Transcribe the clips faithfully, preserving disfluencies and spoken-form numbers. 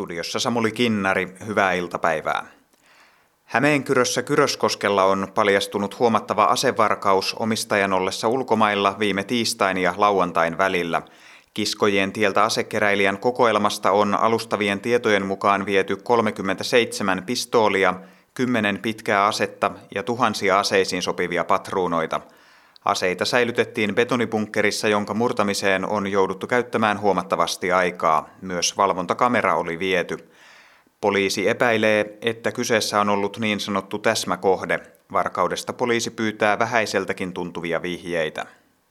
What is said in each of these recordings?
Studiossa Samuli Kinnari, hyvää iltapäivää. Hämeenkyrössä Kyröskoskella on paljastunut huomattava asevarkaus omistajan ollessa ulkomailla viime tiistain ja lauantain välillä. Kiskojen tieltä asekeräilijän kokoelmasta on alustavien tietojen mukaan viety kolmekymmentäseitsemän pistoolia, kymmenen pitkää asetta ja tuhansia aseisiin sopivia patruunoita. Aseita säilytettiin betonibunkkerissa, jonka murtamiseen on jouduttu käyttämään huomattavasti aikaa. Myös valvontakamera oli viety. Poliisi epäilee, että kyseessä on ollut niin sanottu täsmäkohde. Varkaudesta poliisi pyytää vähäiseltäkin tuntuvia vihjeitä.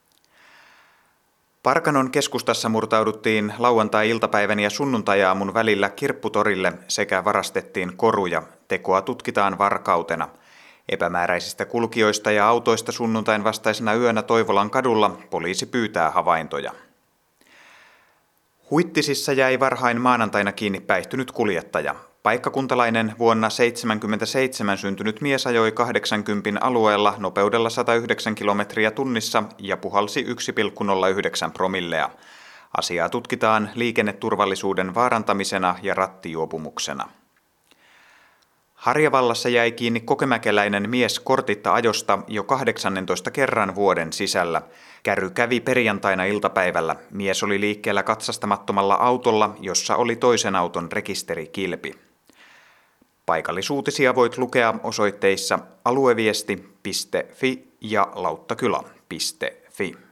Parkanon keskustassa murtauduttiin lauantai-iltapäivän ja sunnuntai-aamun välillä Kirpputorille sekä varastettiin koruja. Tekoa tutkitaan varkautena. Epämääräisistä kulkijoista ja autoista sunnuntain vastaisena yönä Toivolan kadulla poliisi pyytää havaintoja. Huittisissa jäi varhain maanantaina kiinni päihtynyt kuljettaja. Paikkakuntalainen vuonna seitsemänkymmentäseitsemän syntynyt mies ajoi kahdeksankymmentä alueella nopeudella sata yhdeksän kilometriä tunnissa ja puhalsi yksi pilkku nolla yhdeksän promillea. Asiaa tutkitaan liikenneturvallisuuden vaarantamisena ja rattijuopumuksena. Harjavallassa jäi kiinni kokemäkeläinen mies kortitta ajosta jo kahdeksannentoista kerran vuoden sisällä. Kärry kävi perjantaina iltapäivällä. Mies oli liikkeellä katsastamattomalla autolla, jossa oli toisen auton rekisterikilpi. Paikallisuutisia voit lukea osoitteissa alueviesti piste fi ja lauttakylä piste fi.